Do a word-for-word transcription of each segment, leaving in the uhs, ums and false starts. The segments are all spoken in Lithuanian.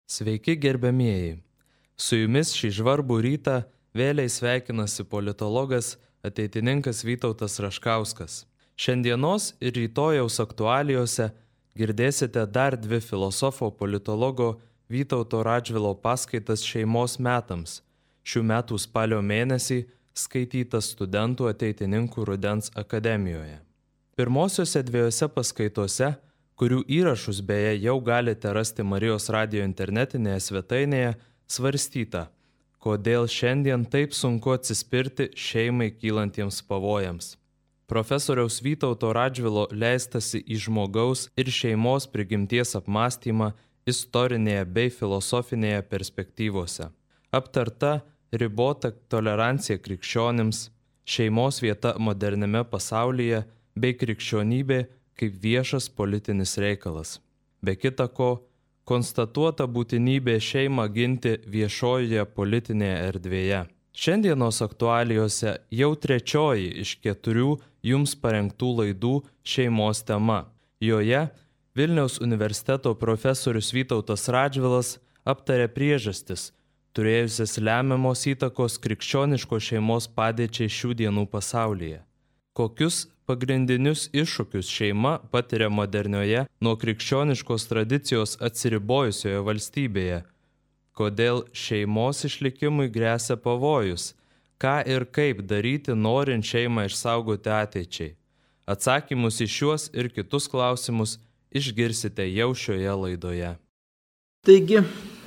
Sveiki gerbiamieji. Su jumis šį žvarbų rytą vėliai sveikinasi politologas, ateitininkas Vytautas Raškauskas. Šiandienos ir rytojaus aktualijose girdėsite dar dvi filosofo politologo Vytauto Radžvilo paskaitas šeimos metams, šių metų spalio mėnesį skaitytas studentų ateitininkų Rudens akademijoje. Pirmosiose dviejose paskaitose, kurių įrašus beje jau galite rasti Marijos radijo internetinėje svetainėje, svarstyta, kodėl šiandien taip sunku atsispirti šeimai kylantiems pavojams. Profesoriaus Vytauto Radžvilo leistasi į žmogaus ir šeimos prigimties apmąstymą istorinėje bei filosofinėje perspektyvose. Aptarta ribota tolerancija krikščionims, šeimos vieta moderniame pasaulyje bei krikščionybė kaip viešas politinis reikalas. Be kita ko, konstatuota būtinybė šeimą ginti viešojoje politinėje erdvėje. Šiandienos aktualijose jau trečioji iš keturių jums parengtų laidų šeimos tema. Joje Vilniaus universiteto profesorius Vytautas Radžvilas aptarė priežastis, turėjusias lemiamos įtakos krikščioniškos šeimos padėčiai šių dienų pasaulyje. Kokius pagrindinius iššūkius šeima patiria modernioje nuo krikščioniškos tradicijos atsiribojusioje valstybėje, kodėl šeimos išlikimui gresia pavojus, ką ir kaip daryti norint šeimą išsaugoti ateičiai. Atsakymus į šiuos ir kitus klausimus išgirsite jau šioje laidoje. Taigi,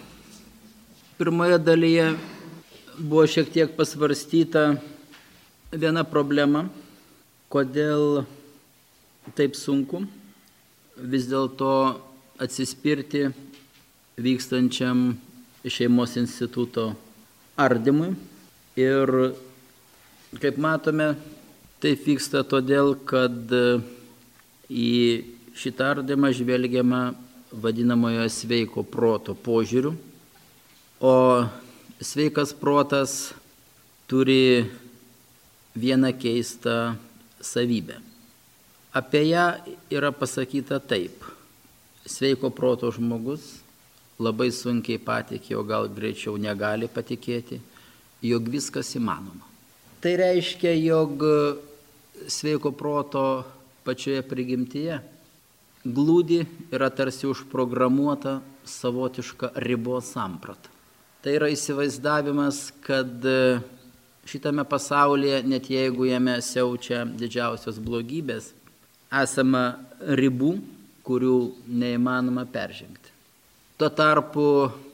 pirmoje dalyje buvo šiek tiek pasvarstyta viena problema, kodėl taip sunku vis dėlto atsispirti vykstančiam šeimos instituto ardymui. Ir kaip matome, taip vyksta todėl, kad į šitą ardymą žvelgiama vadinamojo sveiko proto požiūriu, o sveikas protas turi vieną keistą savybę. Apie ją yra pasakyta taip. Sveiko proto žmogus labai sunkiai patikė, o gal greičiau negali patikėti, jog viskas įmanoma. Tai reiškia, jog sveiko proto pačioje prigimtyje glūdi yra tarsi užprogramuota savotiška ribos samprata. Tai yra įsivaizdavimas, kad šitame pasaulyje, net jeigu jame siaučia didžiausios blogybės, esama ribų, kurių neįmanoma peržengti. Tuo tarpu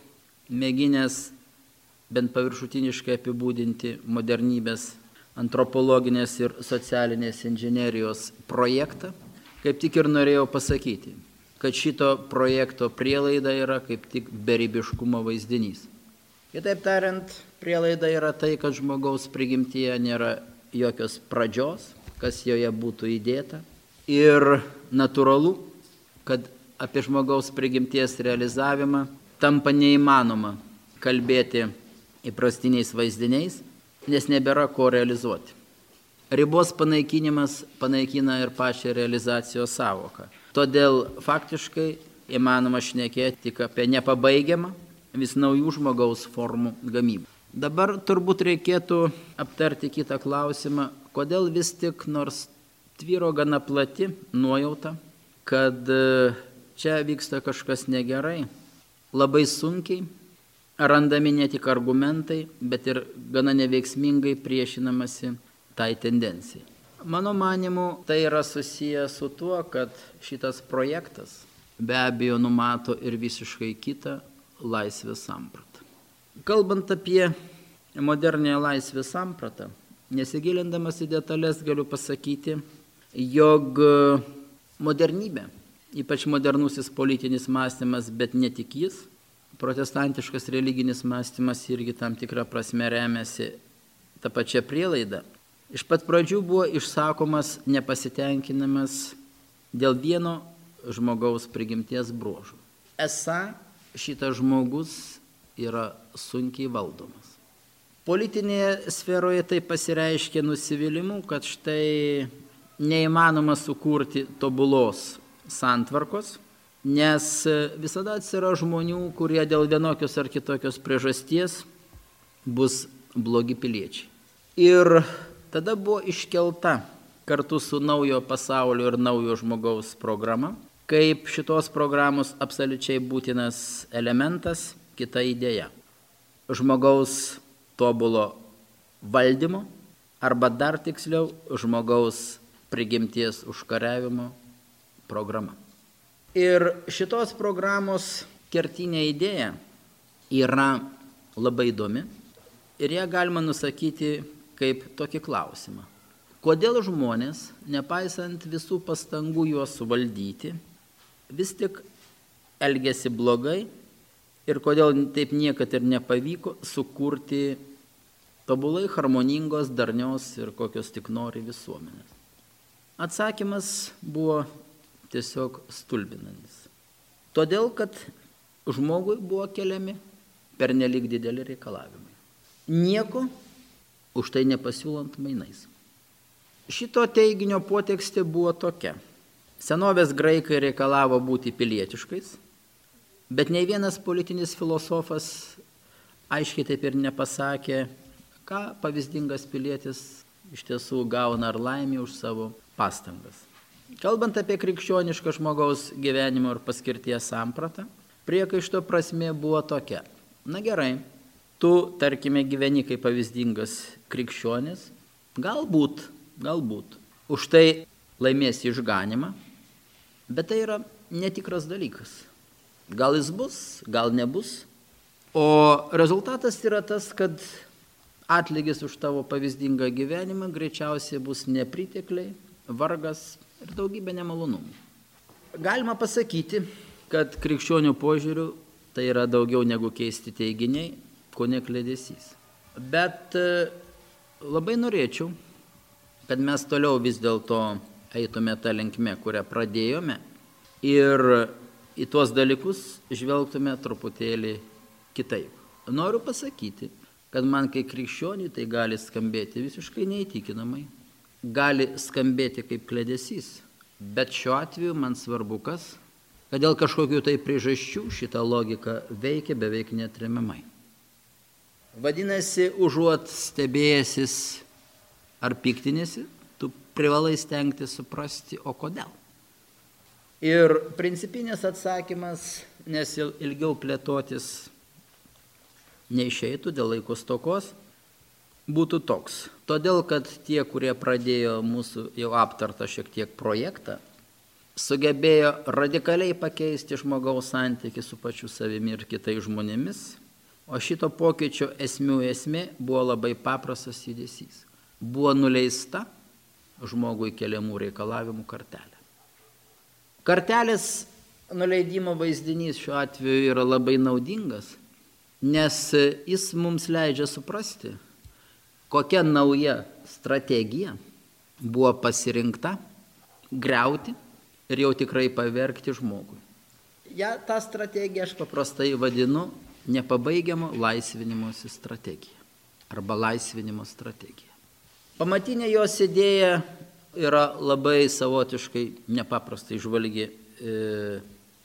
mėginęs bent paviršutiniškai apibūdinti modernybės antropologinės ir socialinės inžinerijos projektą, kaip tik ir norėjau pasakyti, kad šito projekto prielaida yra kaip tik beribiškumo vaizdinys. Kitaip tariant, prielaida yra tai, kad žmogaus prigimtyje nėra jokios pradžios, kas joje būtų įdėta. Ir natūralu, kad apie žmogaus prigimties realizavimą tampa neįmanoma kalbėti įprastiniais vaizdiniais, nes nebėra ko realizuoti. Ribos panaikinimas panaikina ir pačią realizacijos sąvoką. Todėl faktiškai įmanoma šnekėti tik apie nepabaigiamą vis naujų žmogaus formų gamybą. Dabar turbūt reikėtų aptarti kitą klausimą, kodėl vis tik nors tvyro gana plati nuojauta, kad čia vyksta kažkas negerai, labai sunkiai randami ne tik argumentai, bet ir gana neveiksmingai priešinamasi tai tendencijai. Mano manimu, tai yra susiję su tuo, kad šitas projektas be abejo numato ir visiškai kitą laisvės sampratą. Kalbant apie modernąją laisvės sampratą, nesigilindamas į detalės galiu pasakyti, jog modernybė, ypač modernusis politinis mąstymas, bet ne tik jis, protestantiškas religinis mąstymas irgi tam tikrą prasme remiasi tą pačią prielaidą, iš pat pradžių buvo išsakomas nepasitenkinimas dėl vieno žmogaus prigimties bruožų. Esą šitas žmogus yra sunkiai valdomas. Politinėje sferoje tai pasireiškia nusivylimu, kad štai neįmanoma sukurti tobulos santvarkos, Nes visada atsiras žmonių, kurie dėl vienokios ar kitokios priežasties bus blogi piliečiai. Ir tada buvo iškelta kartu su naujo pasaulio ir naujo žmogaus programa, kaip šitos programos absoliučiai būtinas elementas kita idėja. Žmogaus tobulo valdymo arba dar tiksliau žmogaus prigimties užkariavimo programa. Ir šitos programos kertinė idėja yra labai įdomi ir ją galima nusakyti kaip tokį klausimą. Kodėl žmonės, nepaisant visų pastangų juos suvaldyti, vis tik elgėsi blogai ir kodėl taip niekad ir nepavyko sukurti tobulai harmoningos, darnios ir kokios tik nori visuomenės? Atsakymas buvo tiesiog stulbinantis. Todėl, kad žmogui buvo keliami pernelyg dideli reikalavimai. Nieko už tai nepasiūlant mainais. Šito teiginio potekstė buvo tokia. Senovės graikai reikalavo būti pilietiškais, bet nei vienas politinis filosofas aiškiai taip ir nepasakė, ką pavyzdingas pilietis iš tiesų gauna ar laimė už savo pastangas. Kalbant apie krikščionišką žmogaus gyvenimo ir paskirties sampratą, priekaišto prasmė buvo tokia. Na gerai, tu, tarkime, gyveni kaip pavyzdingas krikščionis, galbūt, galbūt, už tai laimėsi išganimą, bet tai yra netikras dalykas. Gal jis bus, gal nebus, o rezultatas yra tas, kad atlygis už tavo pavyzdingą gyvenimą greičiausiai bus nepritekliai, vargas ir daugybė nemalonumų. Galima pasakyti, kad krikščionių požiūrių tai yra daugiau negu keisti teiginiai, ko ne kliedesys. Bet labai norėčiau, kad mes toliau vis dėlto eitume tą linkmę, kurią pradėjome, ir į tuos dalykus žvelgtume truputėlį kitaip. Noriu pasakyti, kad man kaip krikščioniui tai gali skambėti visiškai neįtikinamai, gali skambėti kaip kliedesys, bet šiuo atveju man svarbu kas, kad dėl kažkokių tai priežasčių šita logika veikia beveik neatremiamai. Vadinasi, užuot stebėjęsis ar piktinėsi, tu privalai stengti suprasti, o kodėl. Ir principinis atsakymas, nes ilgiau plėtotis neišeitų dėl laiko stokos, būtų toks. Todėl, kad tie, kurie pradėjo mūsų jau aptartą šiek tiek projektą, sugebėjo radikaliai pakeisti žmogaus santykį su pačiu savimi ir kitais žmonėmis, o šito pokyčio esmių esmė buvo labai paprastas judesys. Buvo nuleista žmogui keliamų reikalavimų kartelė. Kartelės nuleidimo vaizdinys šiuo atveju yra labai naudingas, nes jis mums leidžia suprasti, kokia nauja strategija buvo pasirinkta griauti ir jau tikrai pavergti žmogui. Ja, tą strategiją aš paprastai vadinu nepabaigiamo laisvinimosi strategija arba laisvinimo strategija. Pamatinė jos idėja yra labai savotiškai nepaprastai žvalgi, e,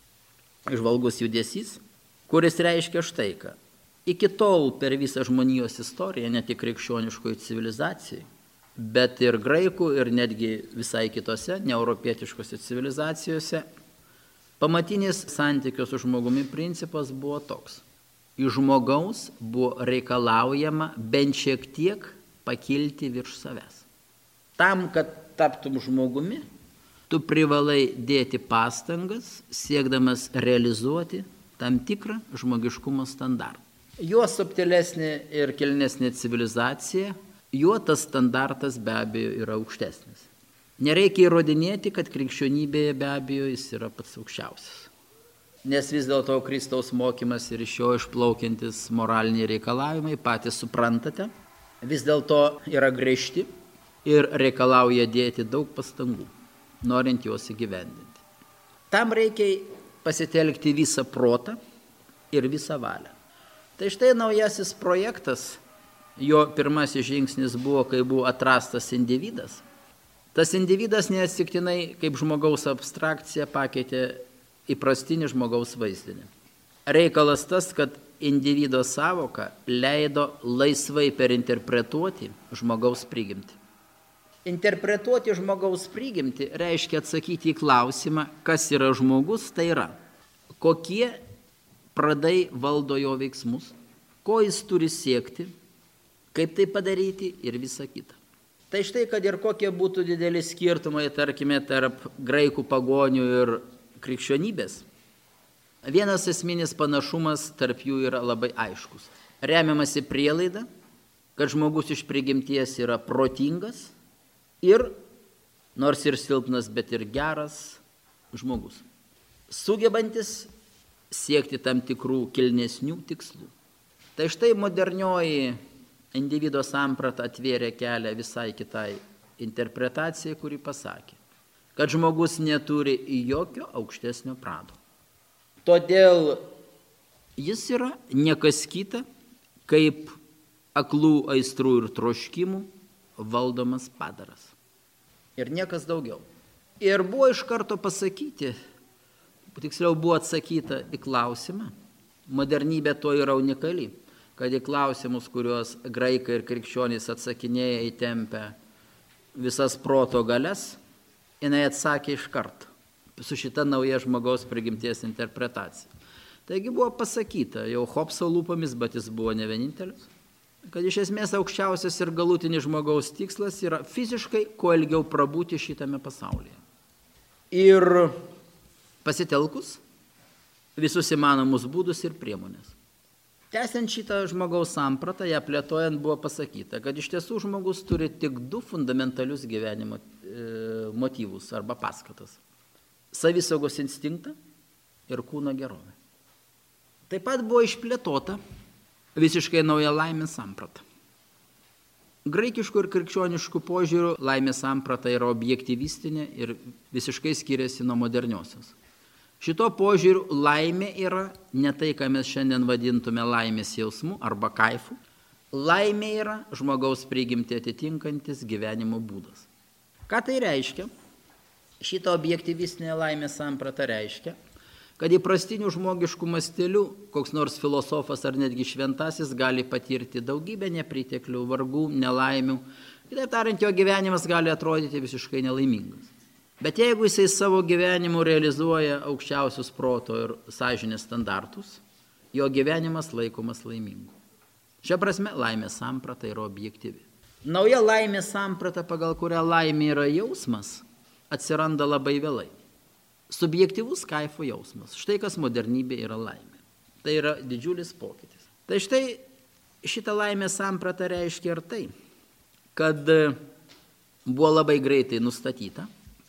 žvalgus judesys, kuris reiškia štai ką. Iki tol per visą žmonijos istoriją, ne tik krikščioniškoje civilizacijoje, bet ir graikų ir netgi visai kitose neeuropietiškose civilizacijose, pamatinis santykio su žmogumi principas buvo toks. Iš žmogaus buvo reikalaujama bent šiek tiek pakilti virš savęs. Tam, kad taptum žmogumi, tu privalai dėti pastangas, siekdamas realizuoti tam tikrą žmogiškumo standartą. Juo subtilesnė ir kilnesnė civilizacija, juo tas standartas be abejo yra aukštesnis. Nereikia įrodinėti, kad krikščionybėje be abejo jis yra pats aukščiausias. Nes vis dėlto Kristaus mokymas ir iš jo išplaukiantis moraliniai reikalavimai, patys suprantate, vis dėlto yra griežti ir reikalauja dėti daug pastangų, norint juos įgyvendinti. Tam reikia pasitelkti visą protą ir visą valią. Tai štai naujasis projektas, jo pirmasis žingsnis buvo, kai buvo atrastas individas. Tas individas neatsitiktinai kaip žmogaus abstrakcija pakeitė įprastinį žmogaus vaizdinį. Reikalas tas, kad individo sąvoka leido laisvai perinterpretuoti žmogaus prigimtį. Interpretuoti žmogaus prigimtį reiškia atsakyti į klausimą, kas yra žmogus, tai yra, kokie pradai valdo jo veiksmus, ko jis turi siekti, kaip tai padaryti ir visa kita. Tai štai, kad ir kokie būtų dideli skirtumai, tarkime, tarp graikų pagonių ir krikščionybės, vienas esminis panašumas tarp jų yra labai aiškus. Remiamasi prielaida, kad žmogus iš prigimties yra protingas ir, nors ir silpnas, bet ir geras žmogus, sugebantis siekti tam tikrų kilnesnių tikslų. Tai štai modernioji individo samprata atvėrė kelią visai kitai interpretacijai, kuri pasakė, kad žmogus neturi jokio aukštesnio prado. Todėl jis yra niekas kita, kaip aklų aistrų ir troškimų valdomas padaras. Ir niekas daugiau. Ir buvo iš karto pasakyti, tiksliau buvo atsakyta į klausimą, modernybė to yra unikali, kad į klausimus, kuriuos graikai ir krikščionys atsakinėja įtempę visas proto galias, jinai atsakė iš karto su šita nauja žmogaus prigimties interpretacija. Taigi buvo pasakyta jau Hobso lūpomis, bet jis buvo ne vienintelis, kad iš esmės aukščiausias ir galutinis žmogaus tikslas yra fiziškai kuo ilgiau prabūti šitame pasaulyje. Ir pasitelkus visus įmanomus būdus ir priemonės. Tęsiant šitą žmogaus sampratą, ją plėtojant buvo pasakyta, kad iš tiesų žmogus turi tik du fundamentalius gyvenimo e, motyvus arba paskatas. Savisaugos instinktą ir kūno gerovę. Taip pat buvo išplėtota visiškai nauja laimės samprata. Graikiškų ir krikščioniškų požiūrių laimės samprata yra objektyvistinė ir visiškai skiriasi nuo moderniosios. Šito požiūriu laimė yra ne tai, ką mes šiandien vadintume laimės jausmu arba kaifu. Laimė yra žmogaus prigimtį atitinkantis gyvenimo būdas. Ką tai reiškia? Šita objektyvistinė laimės samprata reiškia, kad įprastinių žmogiškų mastelių koks nors filosofas ar netgi šventasis gali patirti daugybę nepriteklių, vargų, nelaimių. Kitaip tariant, jo gyvenimas gali atrodyti visiškai nelaimingas. Bet jeigu jisai savo gyvenimu realizuoja aukščiausius proto ir sąžinės standartus, jo gyvenimas laikomas laimingu. Šia prasme, laimės samprata yra objektyvi. Nauja laimės samprata, pagal kurią laimė yra jausmas, atsiranda labai vėlai. Subjektyvus kaifo jausmas. Štai kas modernybė yra laimė. Tai yra didžiulis pokytis. Tai štai šitą laimės sampratą reiškia ir tai, kad buvo labai greitai nustatyta,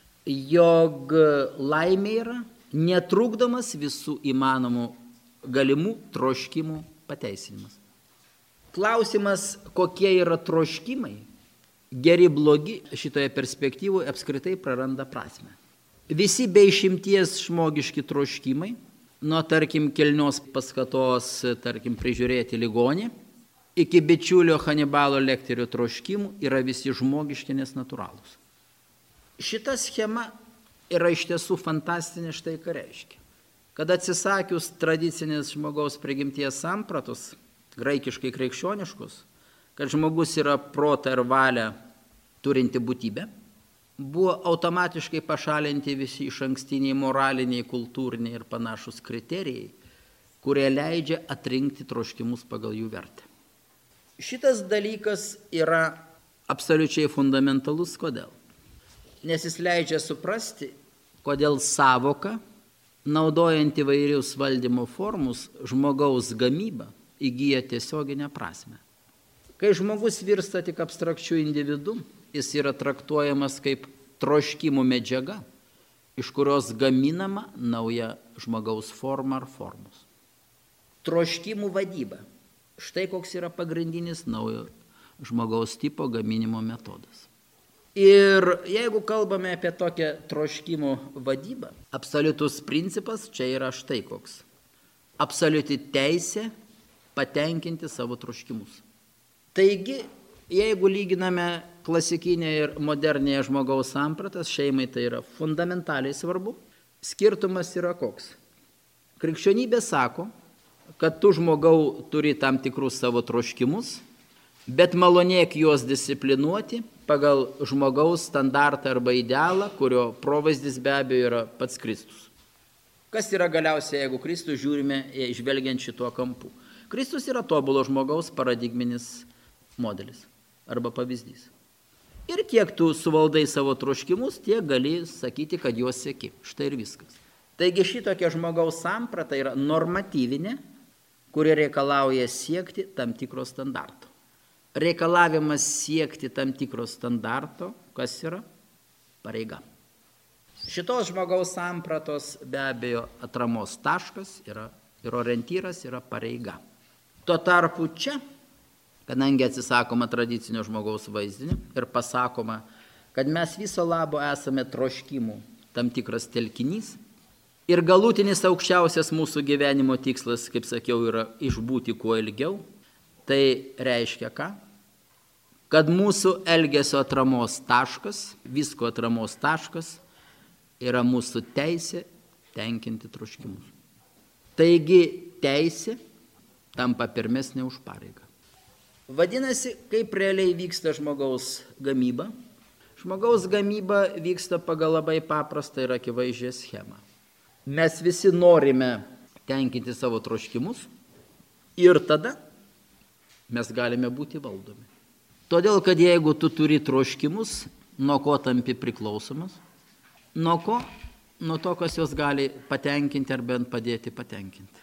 jog laimė yra netrukdomas visų įmanomų galimų troškimų pateisinimas. Klausimas, kokie yra troškimai, geri, blogi, šitoje perspektyvoje apskritai praranda prasmę. Visi be išimties žmogiški troškimai, nuo, tarkim, kilnios paskatos, tarkim, prižiūrėti ligonį, iki bičiulio Hanibalo Lekterio troškimų yra visi žmogiški, nes natūralūs. Šita schema yra iš tiesų fantastinė, štai ką reiškia. Kad atsisakius tradicinės žmogaus prigimties sampratos, graikiškai krikščioniškus, kad žmogus yra protą ir valią turinti būtybė, buvo automatiškai pašalinti visi išankstiniai moraliniai, kultūriniai ir panašus kriterijai, kurie leidžia atrinkti troškimus pagal jų vertę. Šitas dalykas yra absoliučiai fundamentalus. Kodėl? Nes jis leidžia suprasti, kodėl sąvoka, naudojant įvairius valdymo formus, žmogaus gamyba įgyja tiesioginę prasme. Kai žmogus virsta tik abstrakčių individų, jis yra traktuojamas kaip troškimų medžiaga, iš kurios gaminama nauja žmogaus forma ar formos. Troškimų vadyba. Štai koks yra pagrindinis naujo žmogaus tipo gaminimo metodas. Ir jeigu kalbame apie tokią troškimų vadybą, absoliutus principas čia yra štai koks. Absoliuti teisė patenkinti savo troškimus. Taigi, jeigu lyginame klasikinę ir modernėje žmogaus sampratas, šeimai tai yra fundamentaliai svarbu. skirtumas yra koks. Krikščionybė sako, kad tu žmogau turi tam tikrus savo troškimus, bet malonėk juos disciplinuoti pagal žmogaus standartą arba idealą, kurio provaizdis be abejo yra pats Kristus. Kas yra galiausiai, jeigu Kristus žiūrime žvelgiant šituo kampu? Kristus yra tobulo žmogaus paradigminis modelis arba pavyzdys. Ir kiek tu suvaldai savo troškimus, tiek gali sakyti, kad juos seki. Štai ir viskas. Taigi šitokia žmogaus samprata yra normatyvinė, kuri reikalauja siekti tam tikro standarto. Reikalavimas siekti tam tikro standarto, kas yra? Pareiga. Šitos žmogaus sampratos be abejo atramos taškas yra, ir orientyras yra pareiga. Tuo tarpu čia, kadangi atsisakoma tradicinio žmogaus vaizdinio ir pasakoma, kad mes viso labo esame troškimų tam tikras telkinys ir galutinis aukščiausias mūsų gyvenimo tikslas, kaip sakiau, yra išbūti kuo ilgiau, tai reiškia ką? Kad mūsų elgesio atramos taškas, visko atramos taškas yra mūsų teisė tenkinti troškimus. Taigi teisė tampa pirmesnė už pareigą. Vadinasi, kaip realiai vyksta žmogaus gamyba? Žmogaus gamyba vyksta pagal labai paprastą ir akivaizdžią schemą. Mes visi norime tenkinti savo troškimus ir tada mes galime būti valdomi. Todėl, kad jeigu tu turi troškimus, nuo ko tampi priklausomas? Nuo ko? Nuo to, kas jos gali patenkinti ar bent padėti patenkinti.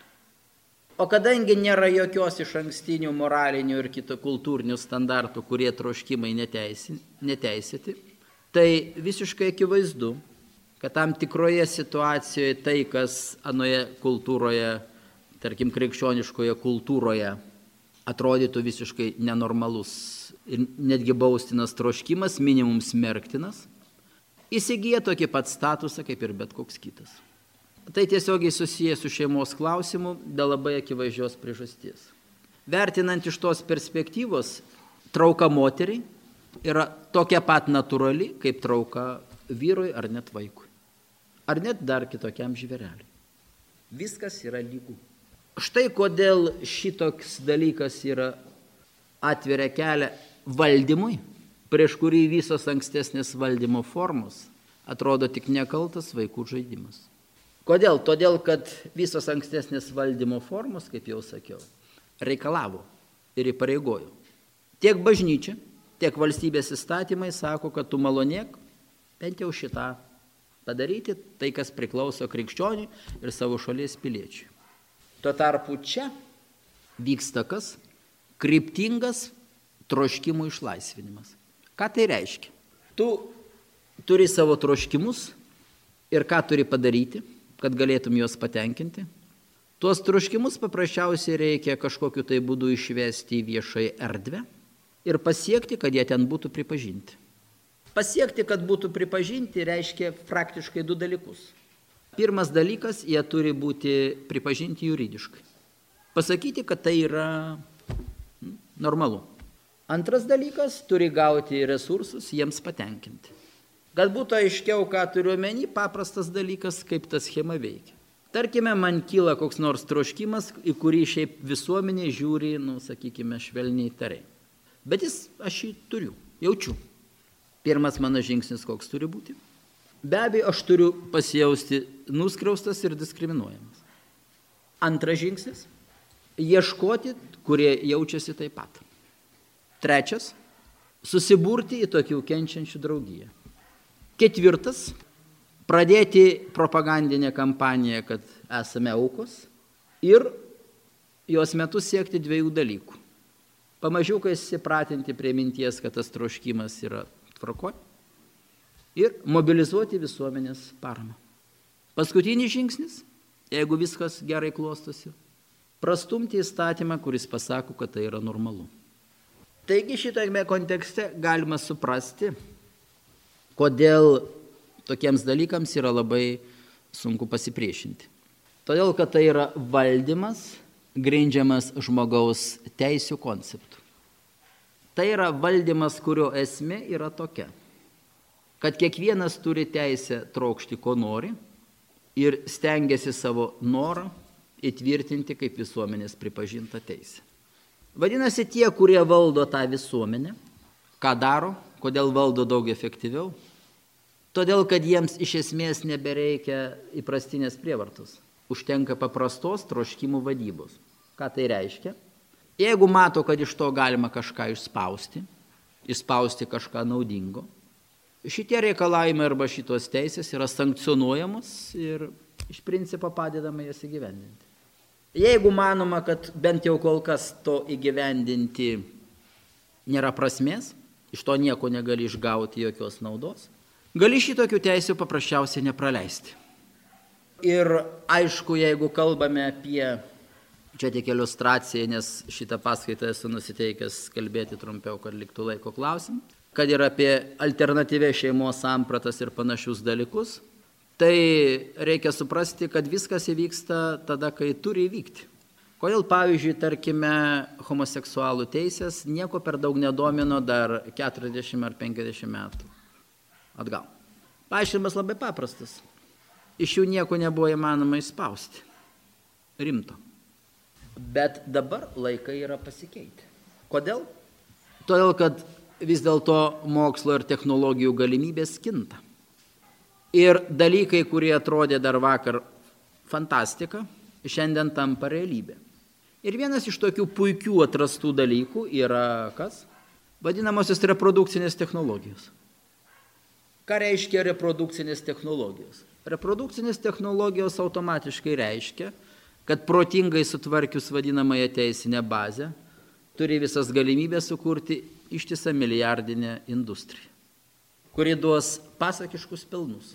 O kadangi nėra jokios iš ankstinių moralinių ir kito kultūrinių standartų, kurie troškimai neteisi, neteisėti, tai visiškai akivaizdu, kad tam tikroje situacijoje tai, kas anoje kultūroje, tarkim krikščioniškoje kultūroje, atrodytų visiškai nenormalus ir netgi baustinas troškimas, minimum smerktinas, įsigyja tokį pat statusą kaip ir bet koks kitas. Tai tiesiogiai susijęs su šeimos klausimu dėl labai akivaizdžios priežasties. Vertinant iš tos perspektyvos, trauka moteriai yra tokia pat natūrali, kaip trauka vyrui ar net vaikui. Ar net dar kitokiam žvėreliui. Viskas yra lygu. Štai kodėl šitoks dalykas yra atveria kelią valdymui, prieš kurį visos ankstesnės valdymo formos atrodo tik nekaltas vaikų žaidimas. Kodėl? Todėl, kad visos ankstesnės valdymo formos, kaip jau sakiau, reikalavo ir įpareigojo. Tiek bažnyčia, tiek valstybės įstatymai sako, kad tu malonėk bent jau šitą padaryti, tai kas priklauso krikščioniui ir savo šalies piliečiui. Tuo tarpu čia vyksta kas? Kryptingas troškimų išlaisvinimas. Ką tai reiškia? Tu turi savo troškimus ir ką turi padaryti, kad galėtum juos patenkinti? Tuos troškimus paprasčiausiai reikia kažkokiu tai būdu išvesti į viešai erdvę ir pasiekti, kad jie ten būtų pripažinti. Pasiekti, kad būtų pripažinti, reiškia praktiškai du dalykus. Pirmas dalykas, jie turi būti pripažinti juridiškai. Pasakyti, kad tai yra normalu. Antras dalykas, turi gauti resursus jiems patenkinti. Kad būtų aiškiau, ką turiu omeny, paprastas dalykas, kaip ta schema veikia. Tarkime, man kyla koks nors troškimas, į kurį šiaip visuomenė žiūri, nu, sakykime, švelniai tariai. Bet jis, aš jį turiu, jaučiu. Pirmas mano žingsnis koks turi būti? Be abejo, aš turiu pasijausti nuskriaustas ir diskriminuojamas. Antras žingsnis – ieškoti, kurie jaučiasi taip pat. Trečias – susiburti į tokių kenčiančių draugiją. Ketvirtas – pradėti propagandinę kampaniją, kad esame aukos ir jos metu siekti dviejų dalykų. Pamažiukai įsipratinti prie minties, kad tas troškimas yra tvarkoj ir mobilizuoti visuomenės paramą. Paskutinis žingsnis, jeigu viskas gerai klostosi, prastumti įstatymą, kuris pasako, kad tai yra normalu. Taigi šitame kontekste galima suprasti, kodėl tokiems dalykams yra labai sunku pasipriešinti. Todėl, kad tai yra valdymas, grindžiamas žmogaus teisių konceptų. Tai yra valdymas, kurio esmė yra tokia, kad kiekvienas turi teisę trokšti, ko nori, ir stengiasi savo norą įtvirtinti kaip visuomenės pripažintą teisę. Vadinasi, tie, kurie valdo tą visuomenę, ką daro, kodėl valdo daug efektyviau? Todėl, kad jiems iš esmės nebereikia įprastinės prievartos. Užtenka paprastos troškimų vadybos. Ką tai reiškia? Jeigu mato, kad iš to galima kažką išspausti, išspausti kažką naudingo, šitie reikalavimai arba šitos teisės yra sankcionuojamos ir iš principo padedama jas įgyvendinti. Jeigu manoma, kad bent jau kol kas to įgyvendinti nėra prasmės, iš to nieko negali išgauti jokios naudos, gali šitokių teisių paprasčiausiai nepraleisti. Ir aišku, jeigu kalbame apie, čia tik iliustracija, nes šitą paskaitą esu nusiteikęs kalbėti trumpiau, kad liktų laiko klausimų, kad ir apie alternatyvę šeimos sampratas ir panašius dalykus, tai reikia suprasti, kad viskas įvyksta tada, kai turi įvykti. Kodėl, pavyzdžiui, tarkime, homoseksualų teisės nieko per daug nedomino dar keturiasdešimt ar penkiasdešimt metų atgal. Paaiškinimas labai paprastas. Iš jų nieko nebuvo įmanoma išspausti. Rimto. Bet dabar laikai yra pasikeitę. Kodėl? Todėl, kad vis dėlto mokslo ir technologijų galimybės kinta. Ir dalykai, kurie atrodė dar vakar fantastika, šiandien tampa realybė. Ir vienas iš tokių puikių atrastų dalykų yra kas? Vadinamosios reprodukcinės technologijos. Ką reiškia reprodukcinės technologijos? Reprodukcinės technologijos automatiškai reiškia, kad protingai sutvarkius vadinamąją teisinę bazę, turi visas galimybės sukurti ištisą milijardinę industriją, kuri duos pasakiškus pelnus.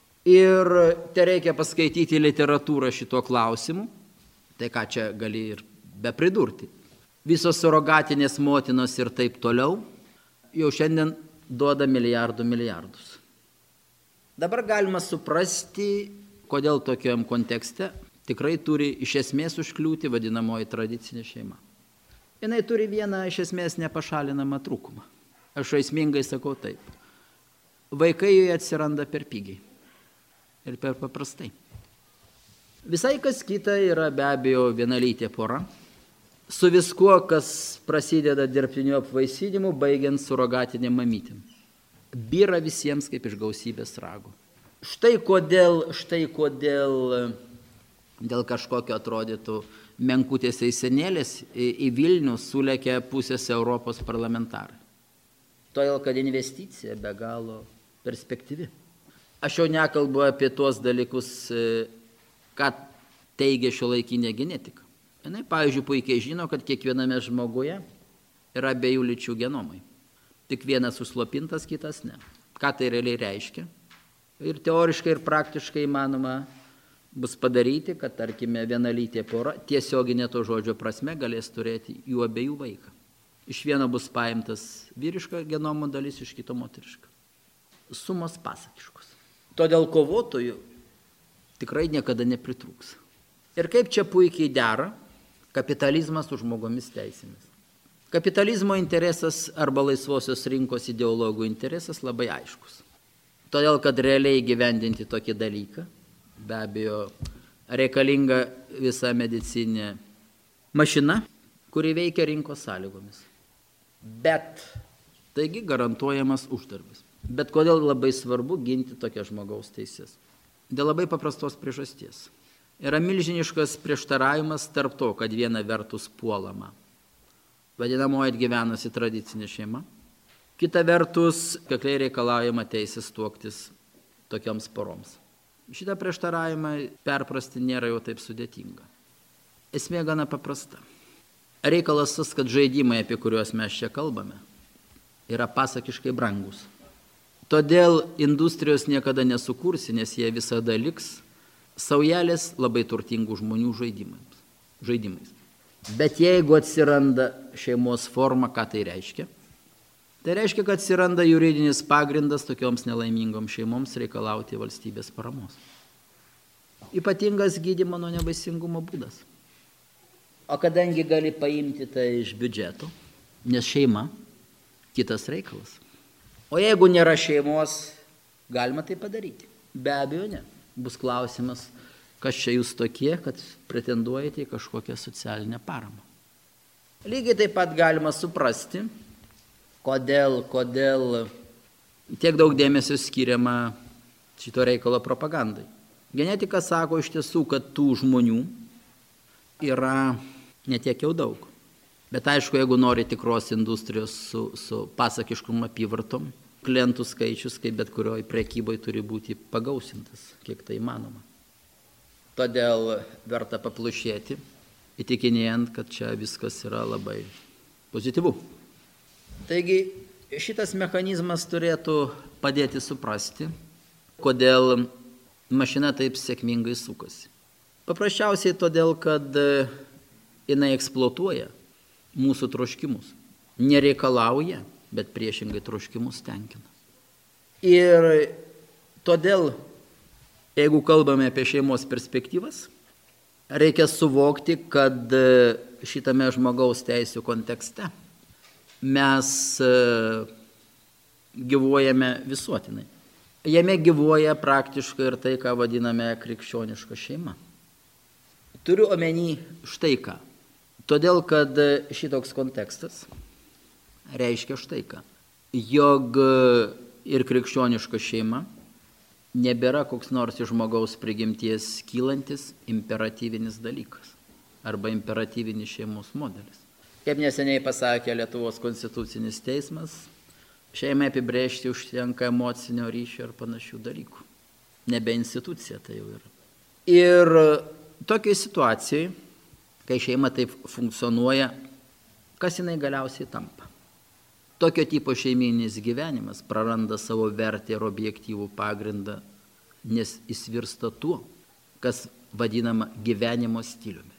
Ir te reikia paskaityti literatūrą šituo klausimu, tai ką čia gali ir be pridurti. Visos surogatinės motinos ir taip toliau jau šiandien duoda milijardų milijardus. Dabar galima suprasti, kodėl tokiam kontekste tikrai turi iš esmės užkliūti vadinamoji tradicinė šeima. Jinai turi vieną iš esmės nepašalinamą trūkumą. Aš žaismingai sakau taip. Vaikai joje atsiranda per pigiai ir per paprastai. Visai kas kita yra be abejo vienalytė pora, su viskuo, kas prasideda dirbtiniu apvaisinimu, baigiant surogatinėm mamytėm. Byra visiems kaip iš gausybės rago. Štai kodėl, štai kodėl dėl kažkokio atrodytų menkutės eisenėlės į Vilnių sulėkė pusės Europos parlamentarai. Todėl, kad investicija be galo perspektyvi. Aš jau nekalbu apie tuos dalykus, ką teigia šiuolaikinė genetika. Jinai, pavyzdžiui, puikiai žino, kad kiekviename žmoguje yra abiejų lyčių genomai. Tik vienas užslopintas, kitas ne. Ką tai realiai reiškia? Ir teoriškai ir praktiškai įmanoma bus padaryti, kad, tarkime, vienalytė pora tiesioginė to žodžio prasme galės turėti jų abiejų vaiką. Iš vieno bus paimtas vyriška genomo dalis, iš kito moteriška. Sumos pasakiškos. Todėl kovotojų tikrai niekada nepritrūks. Ir kaip čia puikiai dera kapitalizmas su žmogomis teisėmis. Kapitalizmo interesas arba laisvosios rinkos ideologų interesas labai aiškus. Todėl, kad realiai gyvendinti tokį dalyką, be abejo, reikalinga visa medicinė mašina, kuri veikia rinkos sąlygomis. Bet, taigi garantuojamas uždarbis. Bet kodėl labai svarbu ginti tokias žmogaus teises? Dėl labai paprastos priežasties. Yra milžiniškas prieštaravimas tarp to, kad viena vertus puolama vadinamoji atgyvenusi tradicinė šeima, kita vertus kakliai reikalaujama teisės tuoktis tokioms poroms. Šitą prieštaravimą perprasti nėra jau taip sudėtinga. Esmė gana paprasta. Reikalas tas, kad žaidimai, apie kuriuos mes čia kalbame, yra pasakiškai brangus. Todėl industrijos niekada nesukursi, nes jie visada liks saujelės labai turtingų žmonių žaidimais. žaidimais. Bet jeigu atsiranda šeimos forma, ką tai reiškia? Tai reiškia, kad atsiranda juridinis pagrindas tokioms nelaimingoms šeimoms reikalauti valstybės paramos. Ypatingas gydymo nuo nevaisingumo būdas. O kadangi gali paimti tai iš biudžeto, nes šeima kitas reikalas. O jeigu nėra šeimos, galima tai padaryti? Be abejo ne. bus klausimas, kas čia jūs tokie, kad pretenduojate į kažkokią socialinę paramą. Lygiai taip pat galima suprasti, kodėl, kodėl tiek daug dėmesio skiriama šito reikalo propagandai. Genetika sako iš tiesų, kad tų žmonių yra netiek jau daug. Bet aišku, jeigu nori tikros industrijos su, su pasakiškom apyvartom, klientų skaičius, kaip bet kurioj prekyboje, turi būti pagausintas, kiek tai įmanoma. Todėl verta paplušėti, įtikinėjant, kad čia viskas yra labai pozityvu. Taigi šitas mechanizmas turėtų padėti suprasti, kodėl mašina taip sėkmingai sukasi. Paprasčiausiai todėl, kad jinai eksploatuoja mūsų troškimus. Nereikalauja, bet priešingai troškimus tenkina. Ir todėl, jeigu kalbame apie šeimos perspektyvas, reikia suvokti, kad šitame žmogaus teisių kontekste mes gyvuojame visuotinai. Jame gyvuoja praktiškai ir tai, ką vadiname krikščioniška šeima. Turiu omeny štai ką. Todėl, kad šitoks kontekstas reiškia štai ką. Jog ir krikščioniška šeima nebėra koks nors iš žmogaus prigimties kylantis imperatyvinis dalykas arba imperatyvinis šeimos modelis. Kaip neseniai pasakė Lietuvos konstitucinis teismas, šeimai apibrėžti užtenka emocinio ryšio ir panašių dalykų. Nebe institucija tai jau yra. Ir tokiai situacijai, kai šeima taip funkcionuoja, kas jinai galiausiai tampa? Tokio tipo šeimininis gyvenimas praranda savo vertę ir objektyvų pagrindą, nes jis virsta tuo, kas vadinama gyvenimo stiliumi.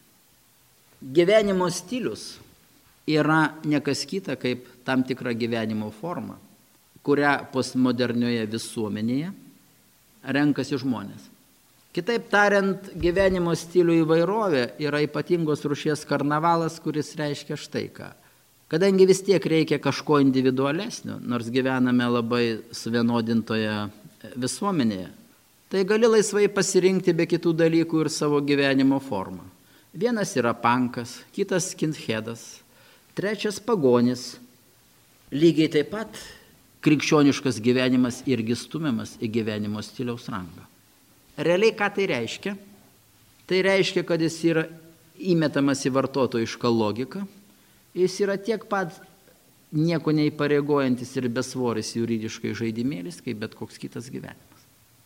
Gyvenimo stilius yra ne kas kita kaip tam tikra gyvenimo forma, kurią postmodernioje visuomenėje renkasi žmonės. Kitaip tariant, gyvenimo stilių įvairovė yra ypatingos rūšies karnavalas, kuris reiškia štai ką. Kadangi vis tiek reikia kažko individualesnio, nors gyvename labai suvienodintoje visuomenėje, tai gali laisvai pasirinkti be kitų dalykų ir savo gyvenimo formą. Vienas yra pankas, kitas skinheadas, trečias pagonis. Lygiai taip pat krikščioniškas gyvenimas irgi stumiamas į gyvenimo stiliaus rangą. Realiai ką tai reiškia? Tai reiškia, kad jis yra įmetamas į vartotojišką logiką. Jis yra tiek pat nieko neįpareigojantis ir besvoris juridiškai žaidimėlis, kaip bet koks kitas gyvenimas.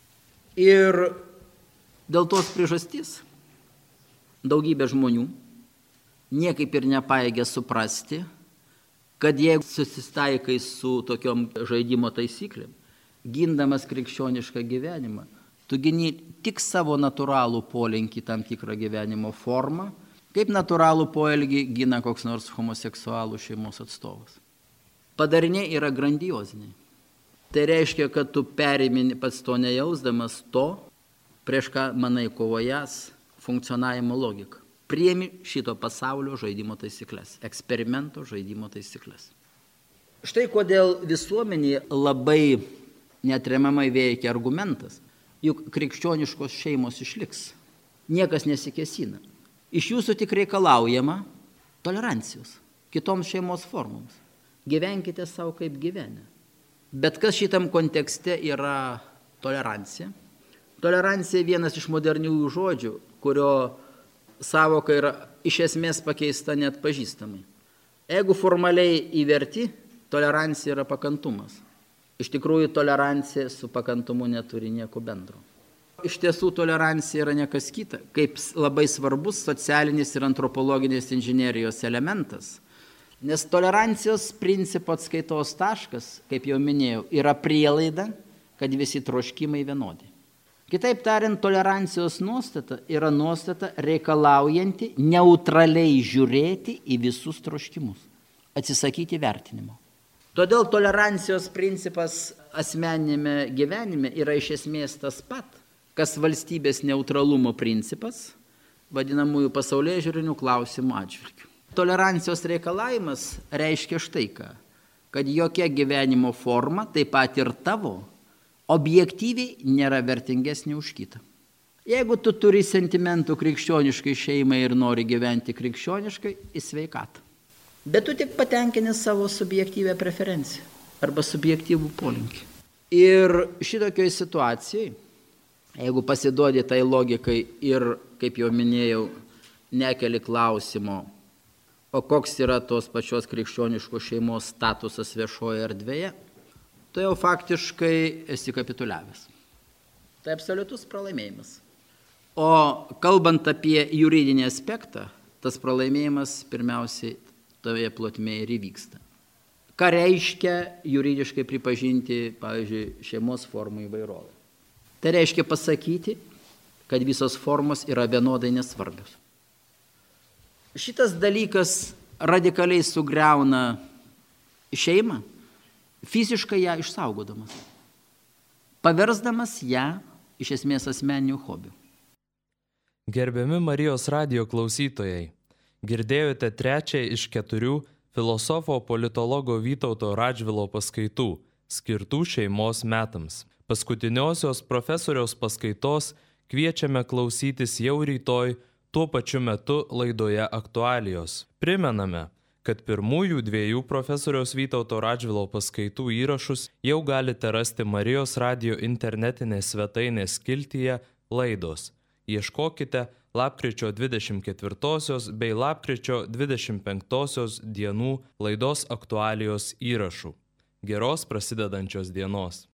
Ir dėl tos priežasties daugybė žmonių niekaip ir nepaėgia suprasti, kad jeigu susistaikai su tokiom žaidimo taisyklėm, gindamas krikščionišką gyvenimą, tu gini tik savo natūralų polinkį tam tikrą gyvenimo formą, kaip natūralų poelgį gina koks nors homoseksualų šeimos atstovas. Padariniai yra grandioziniai. Tai reiškia, kad tu perimini pats to nejausdamas to, prieš ką manai kovojas funkcionavimo logiką. Priemi šito pasaulio žaidimo taisyklės, eksperimento žaidimo taisyklės. Štai kodėl visuomenėje labai neatremiamai veikia argumentas, juk krikščioniškos šeimos išliks. Niekas nesikėsina. Iš jūsų tik reikalaujama tolerancijos kitoms šeimos formoms. Gyvenkite savo kaip gyvenę. Bet kas šitam kontekste yra tolerancija? Tolerancija vienas iš moderniųjų žodžių, kurio sąvoka yra iš esmės pakeista net pažįstamai. Jeigu formaliai įverti, tolerancija yra pakantumas. Iš tikrųjų, tolerancija su pakantumu neturi nieko bendro. Iš tiesų, tolerancija yra nekas kita, kaip labai svarbus socialinis ir antropologinės inžinerijos elementas. Nes tolerancijos principo atskaitos taškas, kaip jau minėjau, yra prielaida, kad visi troškimai vienodi. Kitaip tariant, tolerancijos nuostata yra nuostata reikalaujanti neutraliai žiūrėti į visus troškimus, atsisakyti vertinimo. Todėl tolerancijos principas asmeninėme gyvenime yra iš esmės tas pat, kas valstybės neutralumo principas, vadinamųjų pasaulėžiūrinių klausimų atžvilgių. Tolerancijos reikalavimas reiškia štai ką, kad jokia gyvenimo forma, taip pat ir tavo, objektyviai nėra vertingesnė už kitą. Jeigu tu turi sentimentų krikščioniškai šeimai ir nori gyventi krikščioniškai, į sveikatą. Bet tu tik patenkini savo subjektyvę preferenciją arba subjektyvų polinkį. Ir šitokioj situacijai, jeigu pasiduodi tai logikai ir, kaip jau minėjau, nekeli klausimo, o koks yra tos pačios krikščioniškos šeimos statusas viešoje erdvėje, tu jau faktiškai esi kapituliavęs. Tai absoliutus pralaimėjimas. O kalbant apie juridinį aspektą, tas pralaimėjimas pirmiausiai toje plotmėje ir įvyksta. Ką reiškia juridiškai pripažinti, pavyzdžiui, šeimos formų įvairovę? Tai reiškia pasakyti, kad visos formos yra vienodai nesvarbios. Šitas dalykas radikaliai sugriauna šeimą, fiziškai ją išsaugodamas, paversdamas ją iš esmės asmeniniu hobiu. Gerbiami Marijos radijo klausytojai, girdėjote trečią iš keturių filosofo politologo Vytauto Radžvilo paskaitų, skirtų šeimos metams. Paskutiniosios profesoriaus paskaitos kviečiame klausytis jau rytoj tuo pačiu metu laidoje Aktualijos. Primename, kad pirmųjų dviejų profesoriaus Vytauto Radžvilo paskaitų įrašus jau galite rasti Marijos radijo internetinės svetainės skiltyje Laidos. Ieškokite lapkričio dvidešimt ketvirtosios bei lapkričio dvidešimt penktosios dienų laidos Aktualijos įrašų. Geros prasidedančios dienos.